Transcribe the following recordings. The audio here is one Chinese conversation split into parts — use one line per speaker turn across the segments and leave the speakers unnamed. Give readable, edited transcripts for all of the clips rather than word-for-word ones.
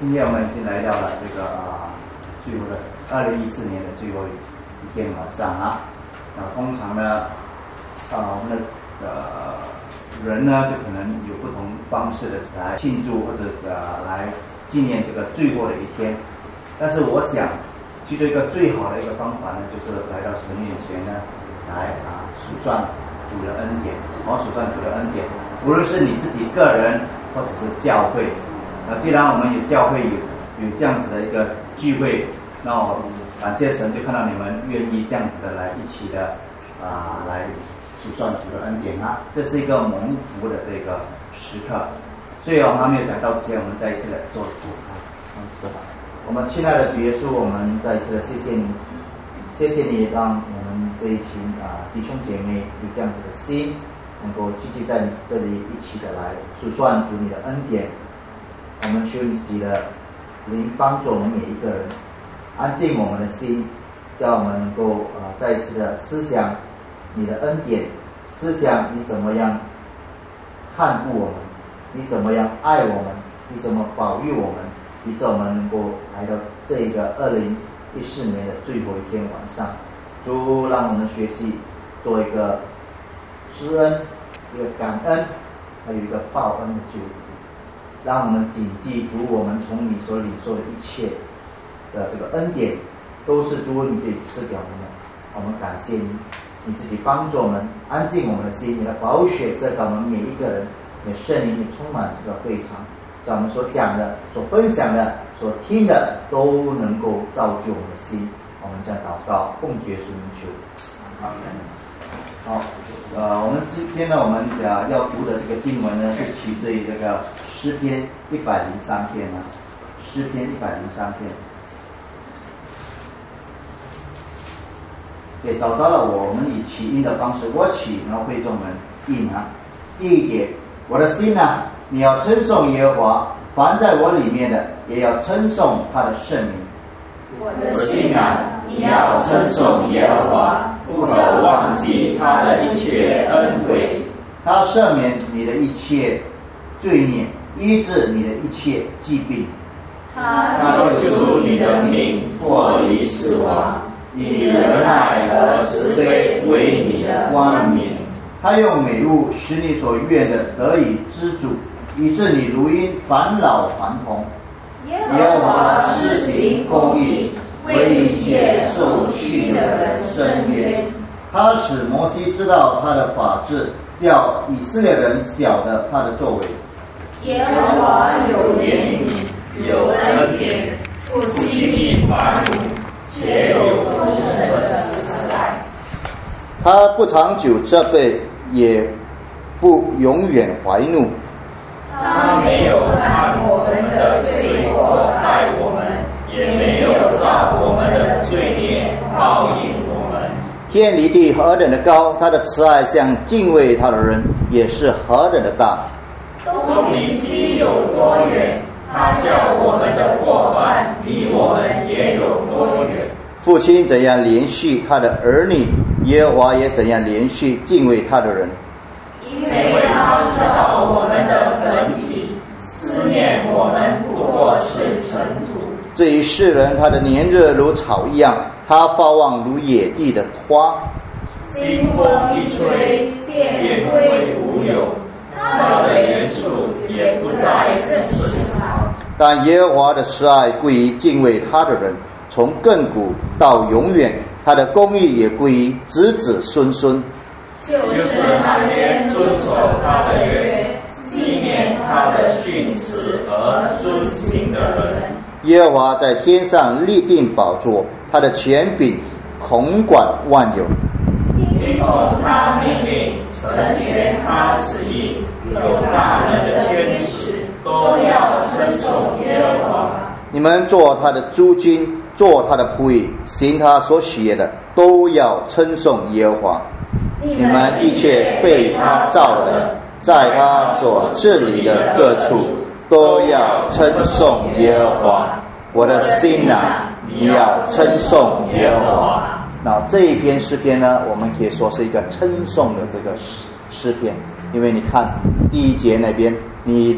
今天我们已经来到了这个最后的2014年的最后一天晚上啊。通常呢，我们的人呢，就可能有不同方式的来庆祝或者来纪念这个最后的一天。但是我想，其中一个最好的一个方法呢，就是来到神面前呢，来数算主的恩典，数算主的恩典。无论是你自己个人，或者是教会，既然我们有教会有这样子的一个聚会，那我感谢神，就看到你们愿意这样子的来一起的来数算主的恩典啊，这是一个蒙福的这个时刻。所以我们还没有讲到之前，我们再一次的做主我们亲爱的主耶稣，我们再一次的谢谢你，谢谢你让我们这一群弟兄姐妹有这样子的心，能够聚集在你这里一起的来数算主你的恩典。我们求你自己的灵帮助我们每一个人，安静我们的心，叫我们能够再一次的思想你的恩典，思想你怎么样看顾我们，你怎么样爱我们，你怎么保佑我们，以致我们能够来到这个2014年的最后一天晚上。主让我们学习做一个知恩，一个感恩，还有一个报恩的主。让我们谨记主我们从你所领受的一切的这个恩典，都是主你自己赐给我们的。我们感谢你，你自己帮助我们安静我们的心，你的宝血遮盖我们每一个人，你的圣灵你充满这个会场，让我们所讲的、所分享的、所听的都能够造就我们的心。我们这样祷告，奉主耶稣名求，阿门。好，我们今天呢，我们要读的这个经文呢，是取自于这个诗篇103篇啊，诗篇103篇。对，找着了我们以起音的方式，我起，然后会众们应啊。第一节，我的心啊，你要称颂耶和华，凡在我里面的，也要称颂他的圣名。
我的心啊，你要称颂耶和华，不可忘记他的一切恩惠。
他赦免你的一切罪孽，医治你的一切疾病。
他救赎你的命，脱离死亡，以仁爱和慈悲为你的冠冕。
他用美物使你所愿的得以知足，以致你如因返老还童。
耶和华施行公义，为一切受屈的人伸冤。
他使摩西知道他的法治，叫以色列人晓得他的作为。
耶和华有怜悯，有恩典，不轻易发怒，且有丰盛的慈爱。
他不长久责备，也不永远怀怒。
他没有按我们的罪过待我们，也没有照我们的罪孽报应我们。
天离地何等的高，他的慈爱向敬畏他的人也是何等的大。
东离西有多远，他叫我们的过犯离我们也有多远。
父亲怎样连续他的儿女，耶和华也怎样连续敬畏他的人。
因为他知道我们的本体，思念我们不过是尘土。
至于世人，他的年日如草一样，他发旺如野地的花。
经风一吹，便归无有，他的原属也不再认识他。
但耶和华的慈爱归于敬畏他的人，从亘古到永远，他的公义也归于子子孙孙。
就是那些遵守他的约，纪念他的训词而遵行的人。
耶和华在天上立定宝座，他的权柄统管万有。
听从他命令，成全他旨意，有大能的天使都要称颂耶和华。
你们做他的诸军，做他的仆役，行他所喜悦的，都要称颂耶和华。你们一切被他造的，在他所治理的各处，都要称颂耶和华。我的心啊，你要称颂耶和华。那这一篇诗篇呢，我们可以说是一个称颂的这个诗篇，因为你看第一节那边，你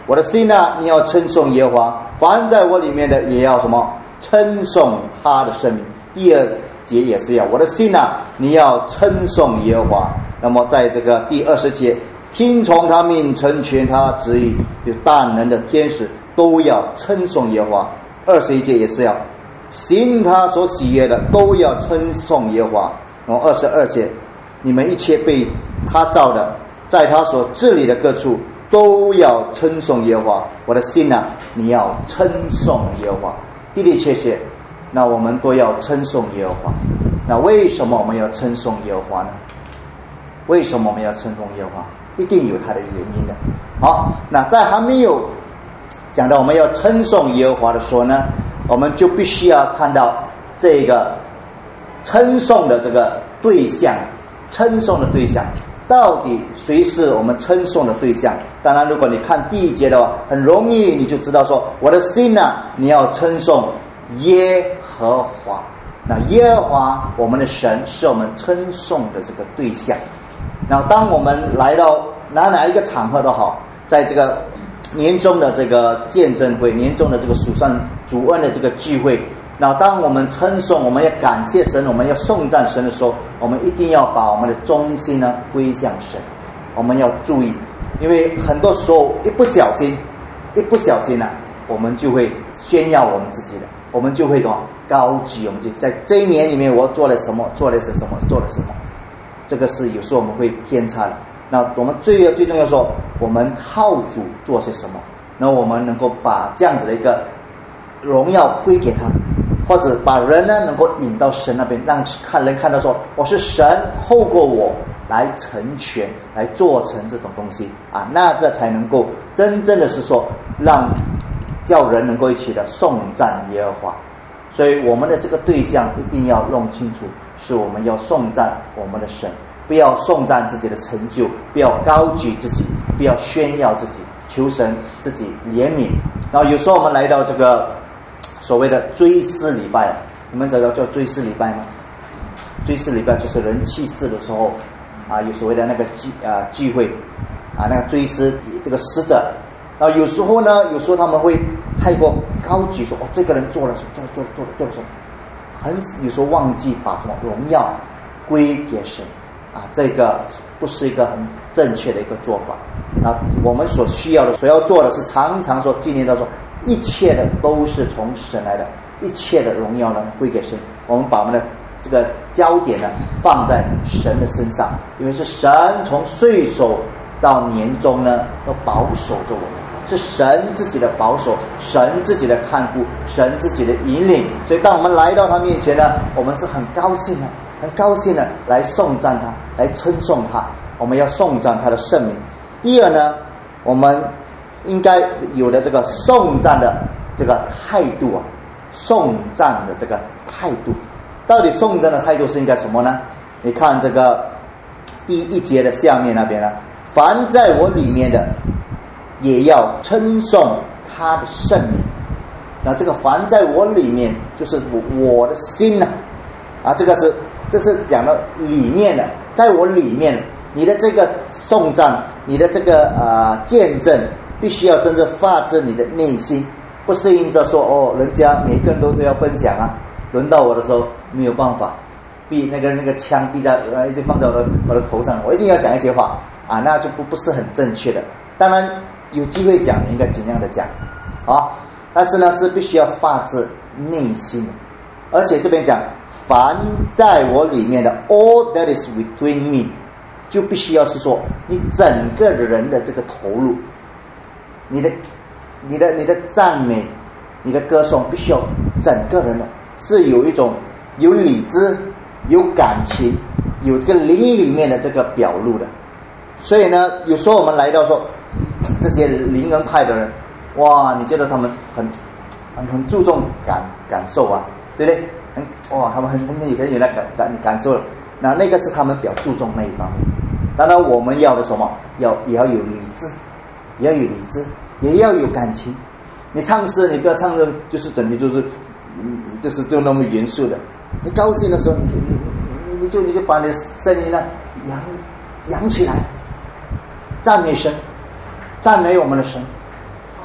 我的心啊，你要称颂耶和华，凡在我里面的也要什么？称颂他的圣名。第二节也是要，我的心啊，你要称颂耶和华。那么在这个第20节，听从他命，成全他旨意，有大能的天使都要称颂耶和华。21节也是要，行他所喜悦的都要称颂耶和华。然后22节，你们一切被他造的，在他所治理的各处都要称颂耶和华。我的心啊，你要称颂耶和华。的的确确，那我们都要称颂耶和华。那为什么我们要称颂耶和华呢？为什么我们要称颂耶和华？一定有它的原因的。好，那在还没有讲到我们要称颂耶和华的时候呢，我们就必须要看到这个称颂的这个对象，称颂的对象到底谁是我们称颂的对象？当然，如果你看第1节的话，很容易你就知道说，我的心啊，你要称颂耶和华。那耶和华我们的神是我们称颂的这个对象。然后当我们来到哪一个场合都好，在这个年终的这个见证会，年终的这个数算主恩的这个聚会，那当我们称颂，我们要感谢神，我们要颂赞神的时候，我们一定要把我们的中心呢归向神。我们要注意，因为很多时候一不小心呢，我们就会炫耀我们自己的，我们就会什么高举我们自己，在这一年里面我做了什么，做了什么，这个是有时候我们会偏差的。那我们最重要说，我们靠主做些什么，那我们能够把这样子的一个荣耀归给他，或者把人呢能够引到神那边，让人看到说，我是神透过我来成全，来做成这种东西啊，那个才能够真正的是说，让叫人能够一起的颂赞耶和华。所以我们的这个对象一定要弄清楚，是我们要颂赞我们的神，不要颂赞自己的成就，不要高举自己，不要炫耀自己，求神自己怜悯。然后有时候我们来到这个所谓的追思礼拜，你们知道叫追思礼拜吗？追思礼拜就是人去世的时候啊，有所谓的那个聚会啊，那个追思这个死者。然后有时候他们会太过高举说，这个人做了什么，做了什么，有时候忘记把什么荣耀归给神啊，这个不是一个很正确的一个做法。那我们所需要的、所要做的是常常说纪念到说，一切的都是从神来的，一切的荣耀呢归给神。我们把我们的这个焦点呢放在神的身上，因为是神从岁首到年终呢都保守着我们，是神自己的保守，神自己的看顾，神自己的引领。所以当我们来到他面前呢，我们是很高兴的来颂赞他，来称颂他。我们要颂赞他的圣名。第二呢，我们应该有的这个颂赞的这个态度啊，颂赞的这个态度，到底颂赞的态度是应该什么呢？你看这个第1节的下面那边呢，凡在我里面的也要称颂他的圣名。那这个凡在我里面就是我的心啊，这是讲到里面的，在我里面，你的这个颂赞，你的这个见证，必须要真正发自你的内心，不是因着说人家每个人都要分享啊，轮到我的时候没有办法，那个枪逼在一直放在我的头上，我一定要讲一些话啊，那就不是很正确的。当然有机会讲，你应该尽量的讲啊，但是呢是必须要发自内心的。而且这边讲，凡在我里面的 all that is within me， 就必须要是说你整个人的这个投入，你的赞美，你的歌颂，必须要整个人的是有一种有理智、有感情、有这个灵里面的这个表露的。所以呢，有时候我们来到说这些灵恩派的人，哇，你觉得他们很注重感受啊，对不对？他们很有那感受了。那个是他们比较注重那一方面。当然我们要的什么，也要有理智，也要有感情。你唱诗，你不要唱的就是整天就那么严肃的。你高兴的时候，你就把你的声音呢扬起来，赞美神，赞美我们的神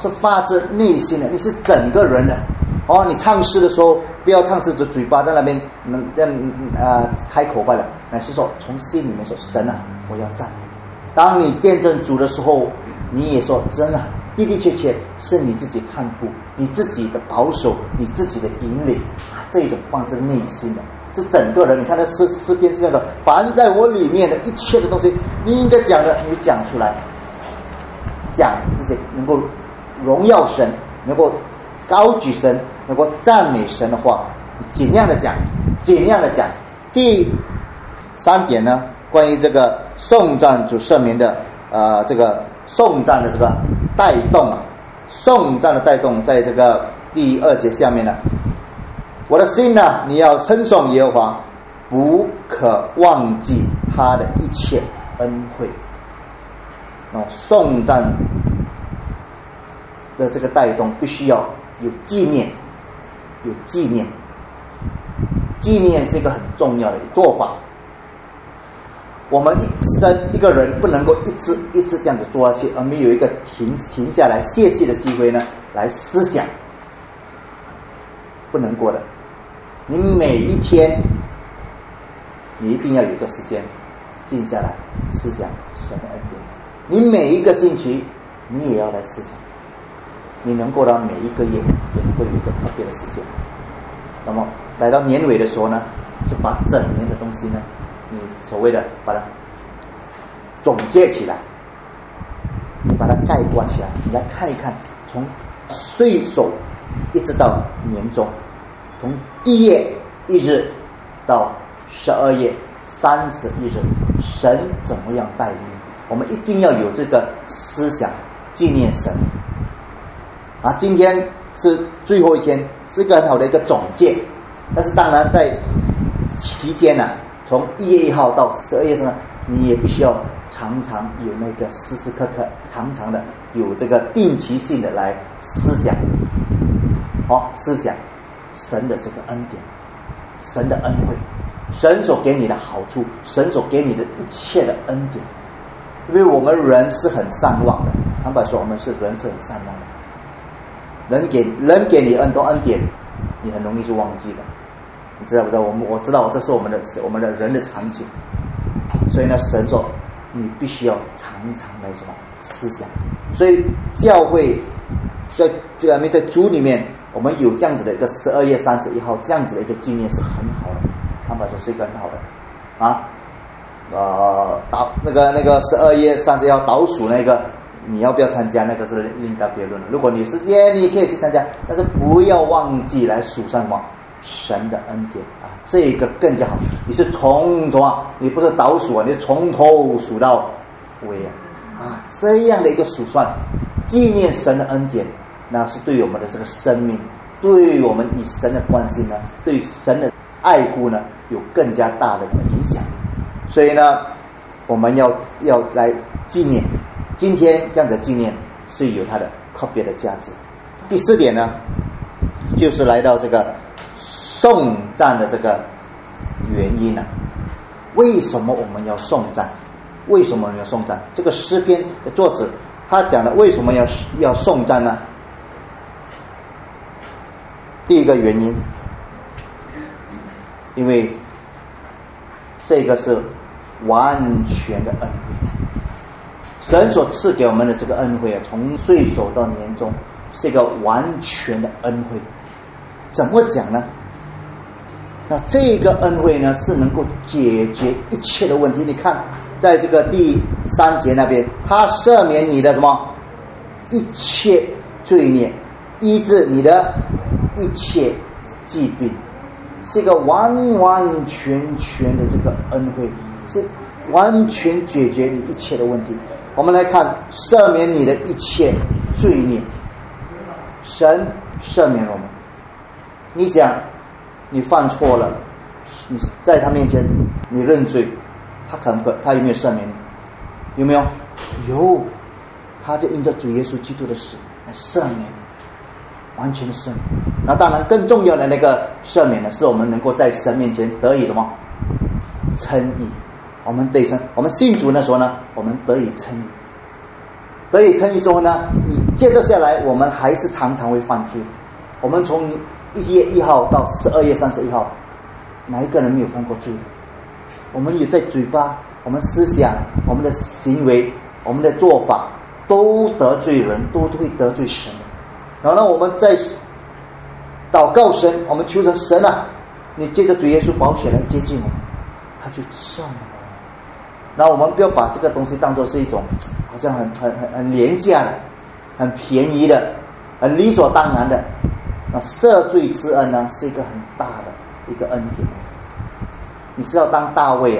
是发自内心的，你是整个人的。你唱诗的时候，不要唱诗，嘴巴在那边开口罢了，乃是说从心里面说：神啊，我要赞美。当你见证主的时候，你也说：真啊，的的确确是你自己看顾，你自己的保守，你自己的引领这种放自内心的，是整个人。你看那诗篇是这样的：凡在我里面的一切的东西，你应该讲的，你讲出来，讲这些能够荣耀神，能够高举神，能够赞美神的话，你尽量的讲，尽量的讲。第3点呢，关于这个颂赞主圣名的这个颂赞的这个带动颂赞的带动，在这个第2节下面呢，我的心呢，你要称颂耶和华，不可忘记他的一切恩惠。颂赞的这个带动必须要有纪念，有纪念，纪念是一个很重要的做法。我们一生一个人不能够一直这样子做下去，而没有一个停下来歇息的机会呢，来思想，不能过的。你每一天，你一定要有一个时间静下来思想神的恩典。你每一个星期，你也要来思想。你能过到每一个月，也会有一个特别的时间。那么来到年尾的时候呢，是把整年的东西呢，你所谓的把它总结起来，你把它概括起来，你来看一看，从岁首一直到年终，从1月1日到12月31日，神怎么样带领你？我们一定要有这个思想，纪念神。今天是最后一天，是一个很好的一个总结。但是当然在期间呢，从1月1号到12月3，你也必须要常常有那个时时刻刻，常常的有这个定期性的来思想，思想神的这个恩典，神的恩惠，神所给你的好处，神所给你的一切的恩典。因为我们人是很善忘的，坦白说，我们人是很善忘的。人给你很多恩典，你很容易就忘记了，你知道不知道？我知道，这是我们的人的场景。所以呢，神说你必须要常常来什么思想。所以教会在这个在主里面，我们有这样子的一个12月31号这样子的一个纪念是很好的，坦白说是一个很好的那个12月31号倒数那个。你要不要参加？那个是另当别论了。如果你有时间，你可以去参加，但是不要忘记来数上什么神的恩典这个更加好。你是从什么？你不是倒数你是从头数到尾这样的一个数算，纪念神的恩典，那是对我们的这个生命，对我们与神的关系呢，对神的爱护呢，有更加大的影响。所以呢，我们要来纪念。今天这样的纪念是有它的特别的价值。第4点呢，就是来到这个颂赞的这个原因呢。为什么我们要颂赞？为什么我们要颂赞？这个诗篇的作者他讲的为什么要颂赞呢？第一个原因，因为这个是完全的恩惠。神所赐给我们的这个恩惠从岁首到年终，是一个完全的恩惠。怎么讲呢？那这个恩惠呢，是能够解决一切的问题。你看，在这个第3节那边，他赦免你的什么一切罪孽，医治你的一切疾病，是一个完全的这个恩惠，是完全解决你一切的问题。我们来看，赦免你的一切罪孽，神赦免我们。你想，你犯错了，你在他面前你认罪，他有没有赦免你？有没有？有，他就因着主耶稣基督的死来赦免，完全的赦免。那当然更重要的那个赦免呢，是我们能够在神面前得以什么称义。我们对神，我们信主的时候呢，我们得以称义。得以称义之后呢， 接着下来，我们还是常常会犯罪。我们从1月1号到12月31号，哪一个人没有犯过罪？我们也在嘴巴、我们思想、我们的行为、我们的做法都得罪人，都会得罪神。然后呢，我们在祷告神，我们求神啊，你借着主耶稣宝血来接近我们，他就赦免我们。然后我们不要把这个东西当作是一种好像很廉价的、很便宜的、很理所当然的。那赦罪之恩呢，是一个很大的一个恩典。你知道，当大卫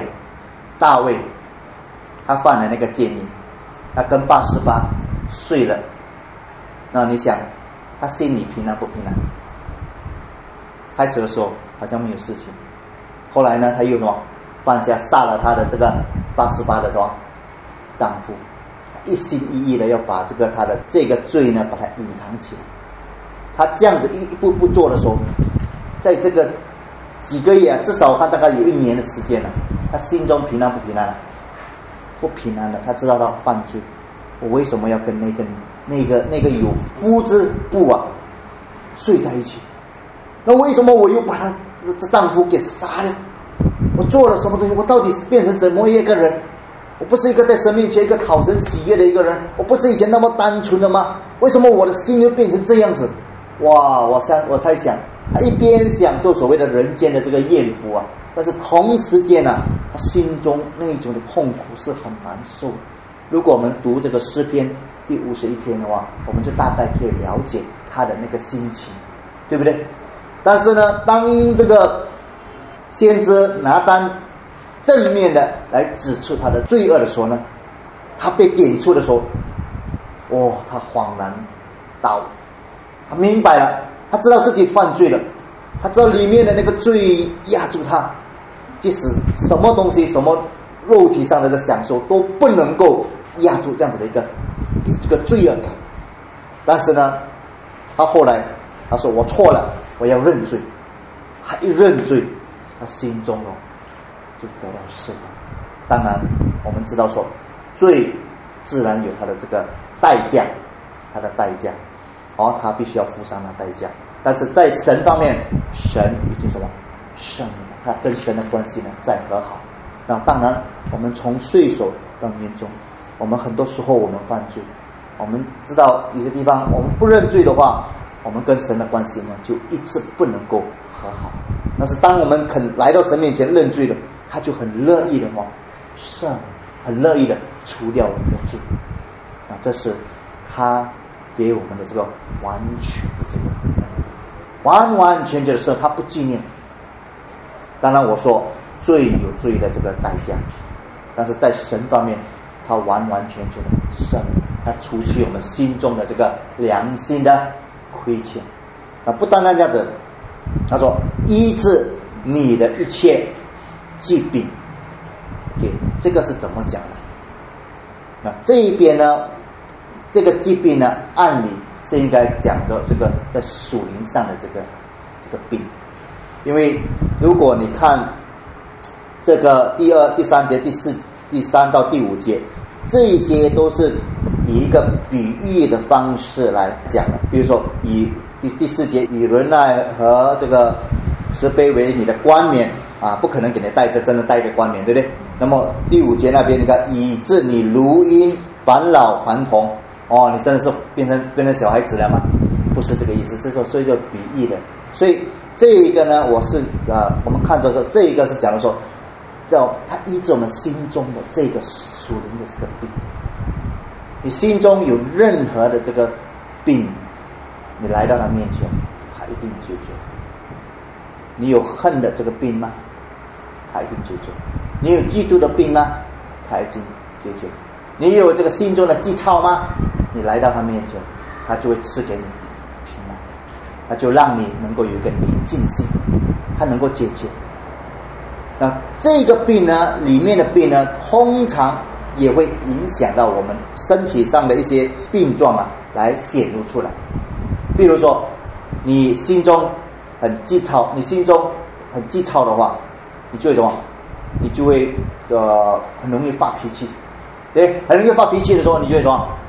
他犯了那个奸淫，他跟巴示巴睡了，那你想他心里平安不平安？开始的时候好像没有事情，后来呢，他又什么犯下杀了他的这个巴示巴的什么丈夫，一心一意的要把他的这个罪呢把它隐藏起来。他这样子一步步做的时候，在这个几个月至少我看大概有1年的时间了，他心中平安不平安？不平安的。他知道他犯罪，我为什么要跟那个有夫之妇啊睡在一起？那为什么我又把他的丈夫给杀了？我做了什么东西？我到底是变成怎么一个人？我不是一个在神面前一个讨神喜悦的一个人，我不是以前那么单纯的吗？为什么我的心又变成这样子？哇！我猜想，他一边享受所谓的人间的这个艳福啊，但是同时间啊，他心中那种的痛苦是很难受的。如果我们读这个诗篇第51篇的话，我们就大概可以了解他的那个心情，对不对？但是呢，当这个先知拿单正面的来指出他的罪恶的时候呢，他被点出的时候，他恍然大悟，他明白了，他知道自己犯罪了，他知道里面的那个罪压住他，即使什么东西、什么肉体上的这享受都不能够压住这样子的这个罪恶感。但是呢，他后来他说我错了，我要认罪。他一认罪，他心中就得到释放。当然我们知道说，罪自然有他的这个代价，他的代价，他必须要付上的代价。但是在神方面，神已经什么赦免了，他跟神的关系呢再和好。那当然我们从岁首到年终，我们很多时候我们犯罪，我们知道有些地方我们不认罪的话，我们跟神的关系呢就一直不能够和好。但是当我们肯来到神面前认罪了，他就很乐意的赦免，很乐意的除掉我们的罪。这是他给我们的这个完全的这个完完全全的事，他不纪念。当然我说罪有罪的这个代价，但是在神方面他完完全全的赦免，他除去我们心中的这个良心的亏欠。不单单这样子，他说医治你的一切疾病。这个是怎么讲的？那这一边呢，这个疾病呢，按理是应该讲着这个在属灵上的这个病。因为如果你看这个第2、第3节、第3到第5节，这一些都是以一个比喻的方式来讲的。比如说以第4节，以仁爱和这个慈悲为你的冠冕啊，不可能给你真的戴一个冠冕，对不对？那么第5节那边你看，以致你如婴返老还童，你真的是变成小孩子了吗？不是这个意思，是说所以就比喻的。所以这一个呢，我们看着说，这一个是讲的说，叫他医治我们心中的这个属灵的这个病。你心中有任何的这个病，你来到他面前，他一定解决。你有恨的这个病吗？他一定解决。你有嫉妒的病吗？他已经解决。你有这个心中的讥诮吗？你来到他面前，他就会赐给你平安，他就让你能够有一个宁静心，他能够解决。那这个病呢，里面的病呢，通常也会影响到我们身体上的一些病状啊，来显露出来。比如说你心中很讥诮，的话，你就会什么？你就会很容易发脾气，对，很容易发脾气的时候，你就会什么？你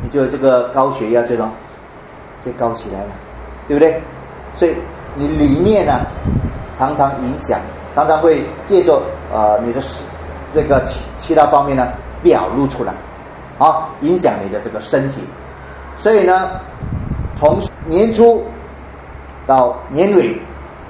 你就这个高血压就高起来了，对不对？所以你里面呢常常影响，常常会借着你的这个其他方面呢表露出来，影响你的这个身体。所以呢，从年初到年尾，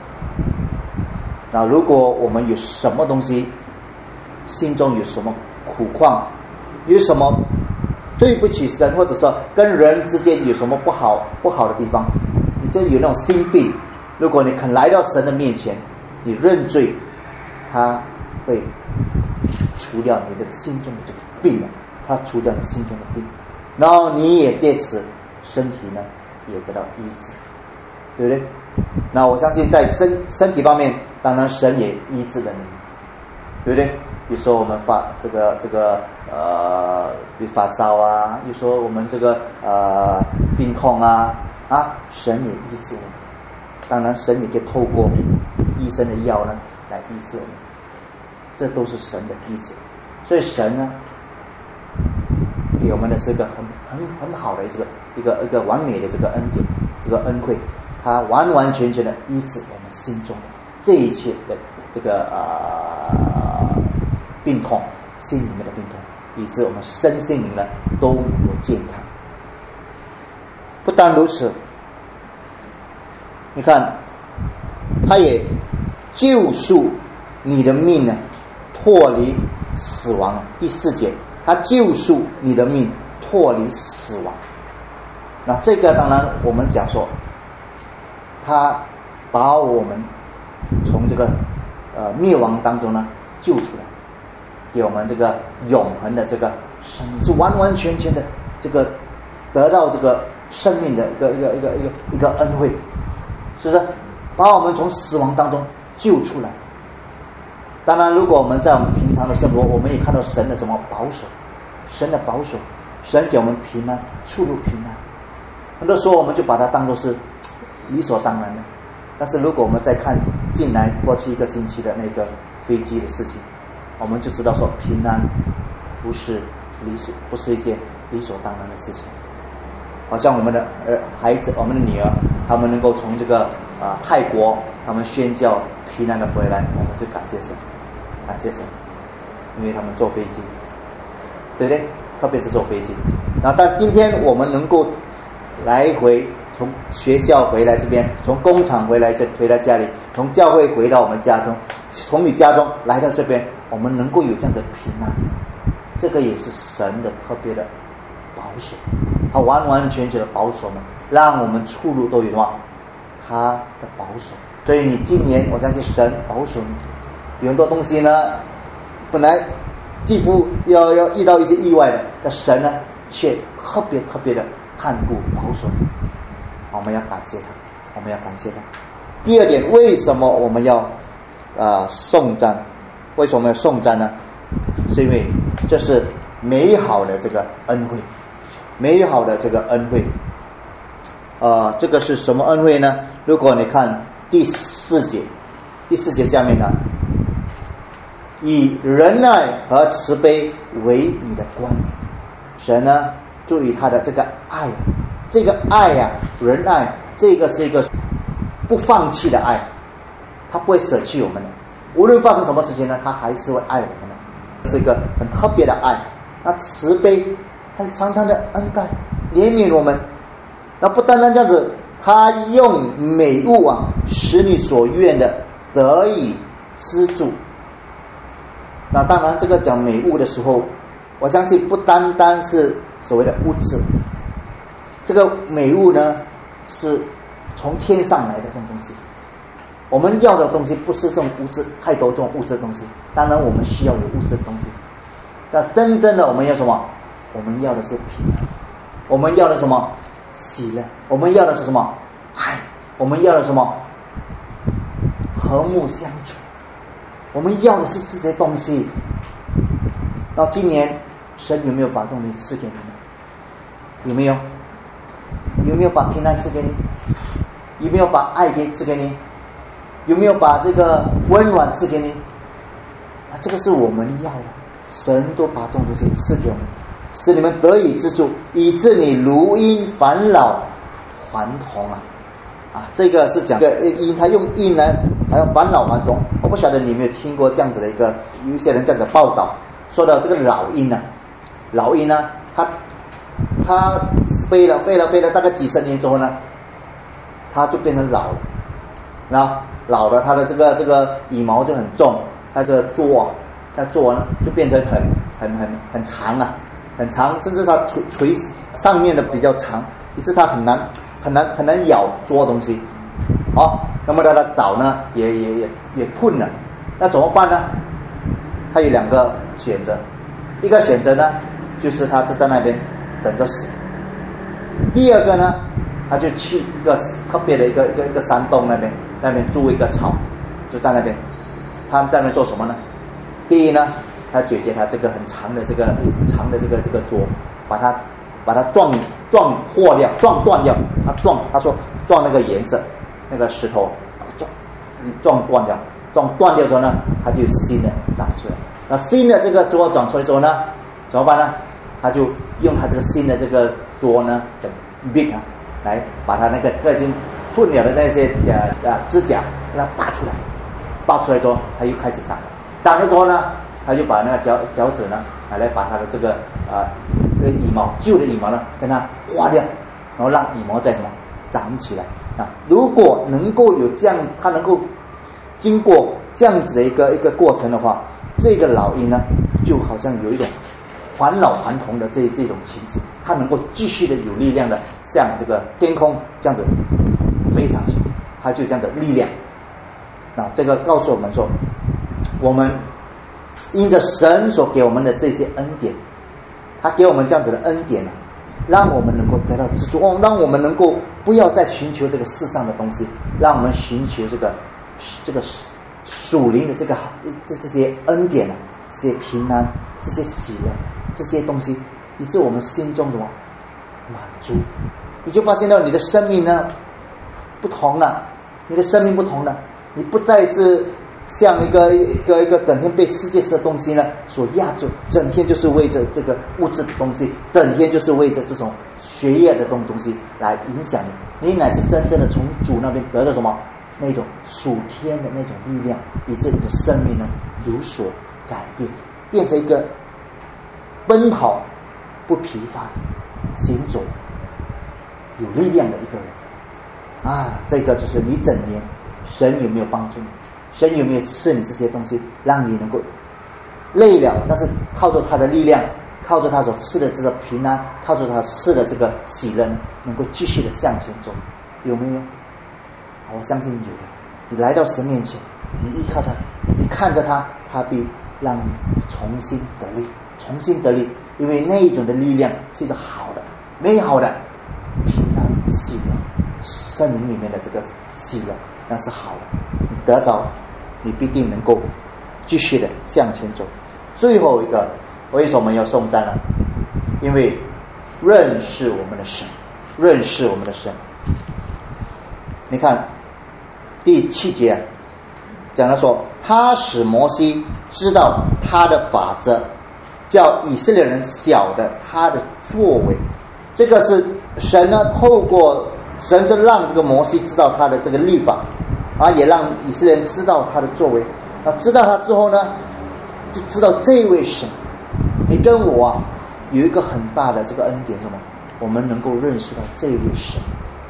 那如果我们有什么东西，心中有什么苦况，有什么对不起神，或者说跟人之间有什么不好的地方，你就有那种心病。如果你肯来到神的面前，你认罪，他会除掉你这个心中的这个病，他除掉你心中的病，然后你也借此身体呢也得到医治，对不对？那我相信在身体方面，当然神也医治了你，对不对？比如说我们比发烧啊，比如说我们这个病痛啊，神也医治我们。当然神也可以透过医生的药呢来医治我们，这都是神的医治。所以神呢给我们的是个很好的一个完美的这个恩典，这个恩惠，他完完全全的医治我们心中的这一切的这个病痛，心里面的病痛，以致我们身心灵呢都能够健康。不但如此，你看他也救赎你的命呢脱离死亡了。第4节，他救赎你的命脱离死亡。那这个当然我们讲说，他把我们从这个灭亡当中呢救出来，给我们这个永恒的这个生命，是完完全全的这个得到这个生命的一个恩惠，是不是？把我们从死亡当中救出来。当然如果我们在我们平常的生活，我们也看到神的什么保守，神的保守，神给我们平安，出入平安。很多时候我们就把它当作是理所当然的，但是如果我们再看近来过去1个星期的那个飞机的事情，我们就知道说平安不是一件理所当然的事情。好像我们的孩子，我们的女儿，他们能够从这个泰国，他们宣教平安的回来，我们就感谢神，感谢神，因为他们坐飞机，对不对？特别是坐飞机。然后但今天我们能够来回从学校回来这边，从工厂回来家里，从教会回到我们家中，从你家中来到这边，我们能够有这样的平安，这个也是神的特别的保守，他完完全全的保守我们，让我们出路都有什么？他的保守。所以你今年我相信神保守你，有很多东西呢本来几乎要遇到一些意外的，但神呢却特别的看顾保守你，我们要感谢他，我们要感谢他。第2点，为什么我们要颂赞？为什么要颂赞呢？是因为这是美好的这个恩惠，美好的这个恩惠。这个是什么恩惠呢？如果你看第4节下面呢，以仁爱和慈悲为你的冠冕。神呢注意他的这个爱，这个爱仁爱，这个是一个不放弃的爱，他不会舍弃我们的，无论发生什么事情呢，他还是会爱我们的，这是一个很特别的爱。那慈悲，他常常的恩待怜悯我们。那不单单这样子，他用美物使你所愿的得以资助。那当然这个讲美物的时候，我相信不单单是所谓的物质，这个美物呢是从天上来的这种东西。我们要的东西不是这种物质，太多这种物质的东西，当然我们需要有物质的东西，但真正的我们要什么？我们要的是平安，我们要的是什么？喜乐，我们要的是什么？爱，我们要的是什么？和睦相处，我们要的是这些东西。到今年神有没有把这种东西赐给你们？有没有？有没有把平安赐给你？有没有把爱给赐给你？有没有把这个温暖赐给你？这个是我们要的，神都把这种东西赐给我们。 使你们得以知足，以致你如因返老还童啊！这个是讲个因，他用因呢，还要返老还童。我不晓得你有没有听过这样子的有一些人这样子报道，说到这个老鹰呢，老鹰呢，它飞了大概几十年之后呢，它就变成老了，那老了，它的这个羽毛就很重，它的座呢就变成很长啊，很长，甚至它垂上面的比较长，以致它很难咬捉东西。好，那么它的爪呢也钝了，那怎么办呢？它有2个选择，一个选择呢就是它就在那边等着死，第二个呢他就去一个特别的一个山洞那边筑一个巢，就在那边，他们在那做什么呢？第一呢，他解决他这个很长的这个桌，把它撞断掉，他说撞那个颜色，那个石头撞断掉，撞断掉之后呢，它就有新的长出来。那新的这个桌长出来之后呢，怎么办呢？他就用他这个新的这个桌呢的 big 来把它那个已经钝了的那些指甲给它拔出来之后，它又开始长了之后呢，他就把那个脚趾呢来把它的这个羽毛旧的羽毛呢跟它刮掉，然后让羽毛再长起来啊。如果能够有这样，它能够经过这样子的一个过程的话，这个老鹰呢就好像有一种返老还童的这种情形，它能够继续的有力量的向这个天空这样子飞上去，它就这样的力量。那这个告诉我们说，我们因着神所给我们的这些恩典，他给我们这样子的恩典让我们能够得到知足，让我们能够不要再寻求这个世上的东西，让我们寻求这个属灵的这些恩典这些平安，这些喜乐，这些东西，以致我们心中满足，你就发现到你的生命呢不同了，你的生命不同了，你不再是像一个整天被世界的东西呢所压住，整天就是为着这个物质的东西，整天就是为着这种学业的东西来影响你，你乃是真正的从主那边得到什么？那种属天的那种力量，以致你的生命呢有所改变，变成一个奔跑不疲乏、行走有力量的一个人这个就是你整年神有没有帮助你，神有没有赐你这些东西，让你能够累了，但是靠着他的力量，靠着他所赐的这个平安，靠着他赐的这个喜乐，能够继续的向前走，有没有？我相信有的。你来到神面前，你依靠他，你看着他，他必让你重新得力，因为那一种的力量是一个好的、美好的平安喜乐，圣灵里面的这个喜乐那是好的，你得着，你必定能够继续的向前走。最后一个，为什么要颂赞呢？因为认识我们的神。你看第7节讲了说，他使摩西知道他的法则，叫以色列人晓得他的作为。这个是神呢，透过神是让这个摩西知道他的这个律法也让以色列人知道他的作为。知道他之后呢，就知道这位神，你跟我有一个很大的这个恩典，什么？我们能够认识到这位神。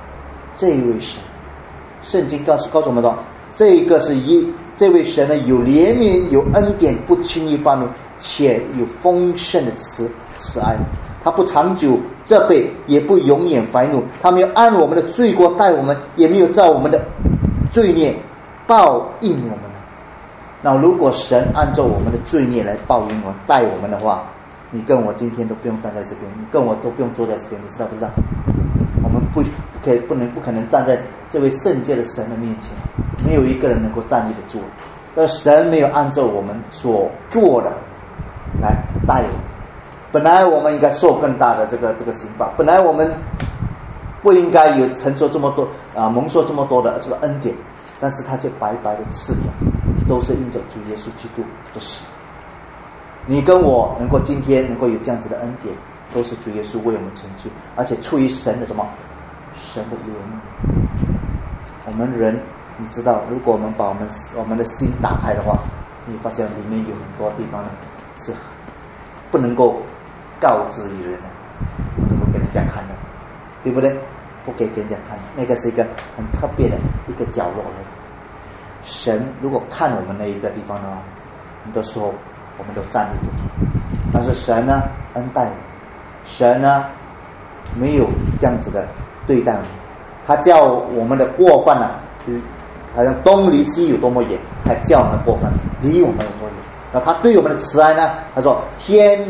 圣经告诉我们说，这位神呢，有怜悯，有恩典，不轻易发怒，且有丰盛的慈爱。他不长久责备，也不永远愤怒。他没有按我们的罪过待我们，也没有照我们的罪孽报应我们。那如果神按照我们的罪孽来报应我待我们的话，你跟我今天都不用站在这边，你跟我都不用坐在这边，你知道不知道？我们不可能站在这位圣洁的神的面前，没有一个人能够站立得住。而神没有按照我们所做的来待我们。本来我们应该受更大的这个刑罚，本来我们不应该有承受这么多蒙受这么多的这个恩典，但是他却白白的赐给，都是因着主耶稣基督的死。你跟我能够今天能够有这样子的恩典， 都是主耶稣为我们成就，而且出于神的什么？神的怜悯。我们人，你知道，如果我们把我们的心打开的话，你发现里面有很多地方呢是不能够告知于人的，不能够给人家看的，对不对？不给人家看的，那个是一个很特别的一个角落的。神如果看我们那一个地方的话，很多时候我们都站立不住。但是神呢恩待我们，神呢没有这样子的对待我们，他叫我们的过犯呢，好像东离西有多么远，他叫我们的过犯离我们有多远。然后他对我们的慈爱呢，他说天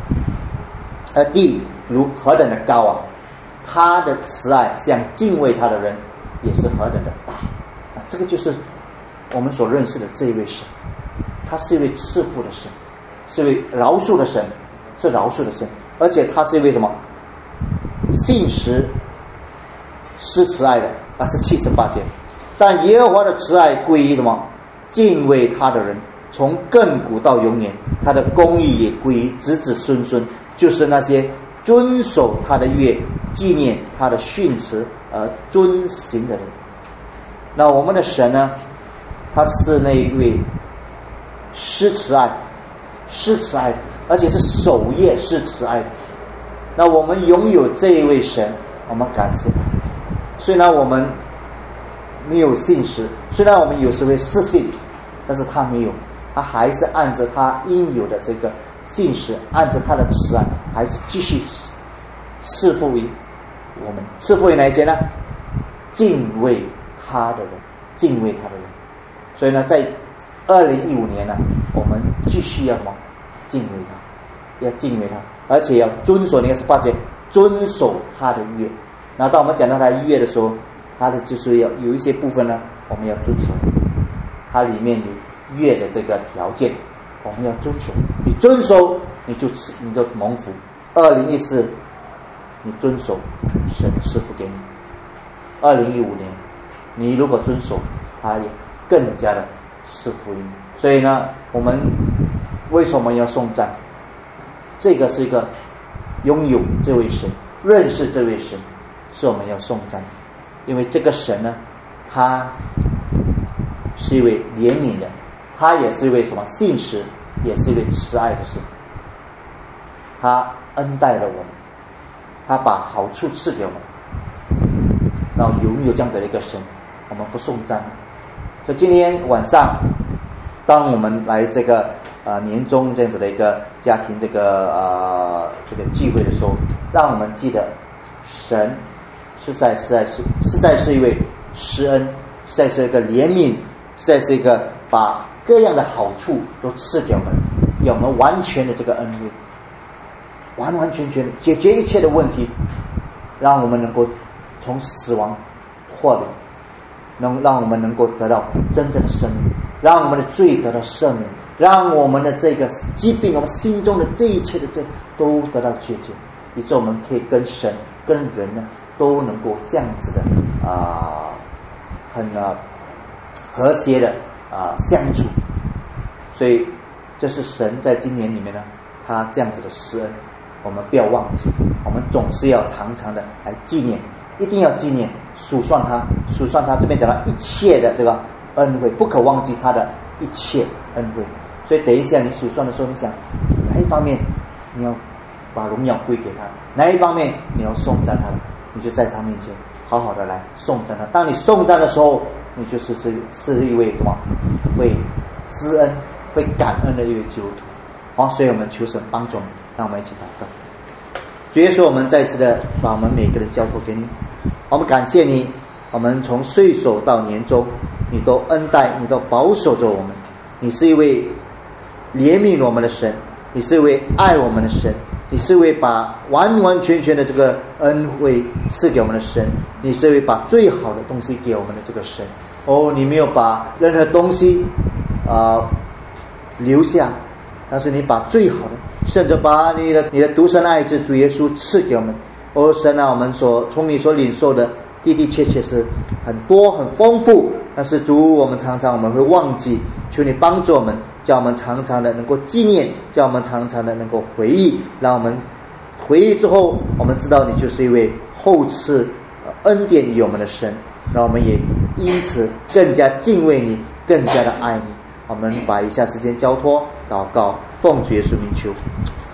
地如何等的高啊，他的慈爱像敬畏他的人也是何等的大。这个就是我们所认识的这一位神，他是一位赐福的神，是一位饶恕的神，是饶恕的神，而且他是一位什么？信实施慈爱的是78节。但耶和华的慈爱归于什么？敬畏他的人，从亘古到永远，他的公义也归于子子孙孙，就是那些遵守他的约，纪念他的训词而遵行的人。那我们的神呢，他是那一位施慈爱的，而且是守夜施慈爱的。那我们拥有这一位神，我们感谢他。虽然我们没有信实，虽然我们有时会失信，但是他没有，他还是按着他应有的这个信实，按着他的慈爱，还是继续赐福于我们。赐福于哪些呢？敬畏他的人，敬畏他的人。所以呢，在2015年呢，我们继续要什么？敬畏他，要敬畏他，而且要遵守那个18节，遵守他的约。那当我们讲到他的约的时候，他的就是要有一些部分呢，我们要遵守，它里面有约的这个条件，我们要遵守。你遵守，你就蒙福。2014，你遵守，神赐福给你。2015年，你如果遵守，他也更加的赐福于你。所以呢，我们为什么要颂赞？这个是一个拥有这位神，认识这位神，是我们要颂赞。因为这个神呢，他是一位怜悯的，他也是一位什么信实，也是一位慈爱的神。他恩待了我们，他把好处赐给我们。然后拥有这样子的一个神，我们不颂赞。所以今天晚上，当我们来这个年终这样子的一个家庭这个聚会的时候，让我们记得神实在是一位施恩，实在是一个怜悯，实在是一个把各样的好处都赐给我们，给我们完全的这个恩惠，完完全全解决一切的问题，让我们能够从死亡脱离，让我们能够得到真正的生命，让我们的罪得到赦免，让我们的这个疾病，我们心中的这一切的罪都得到解决，以致我们可以跟神跟人呢都能够这样子的很和谐的相处。所以这是神在今年里面呢，他这样子的施恩，我们不要忘记，我们总是要常常的来纪念，一定要纪念，数算他。这边讲到一切的这个恩惠，不可忘记他的一切恩惠。所以等一下你数算的时候，你想哪一方面你要把荣耀归给他，哪一方面你要颂赞他，你就在他面前好好的来颂赞他。当你颂赞的时候，你就是一位什么？会知恩、会感恩的一位基督徒。好，所以我们求神帮助我们，让我们一起祷告。主耶稣，我们再次的把我们每个人交托给你，我们感谢你，我们从岁首到年终，你都恩待，你都保守着我们。你是一位怜悯我们的神，你是一位爱我们的神，你是一位把完完全全的这个恩惠赐给我们的神，你是一位把最好的东西给我们的这个神。你没有把任何东西留下，但是你把最好的，甚至把你的独生爱子主耶稣赐给我们。神啊，我们从你所领受的的确确是很多很丰富，但是主，我们常常会忘记，求你帮助我们，叫我们常常的能够纪念，叫我们常常的能够回忆，让我们回忆之后，我们知道你就是一位厚赐恩典于我们的神，让我们也因此更加敬畏你，更加的爱你。我们把以下时间交托祷告，奉主耶稣名求。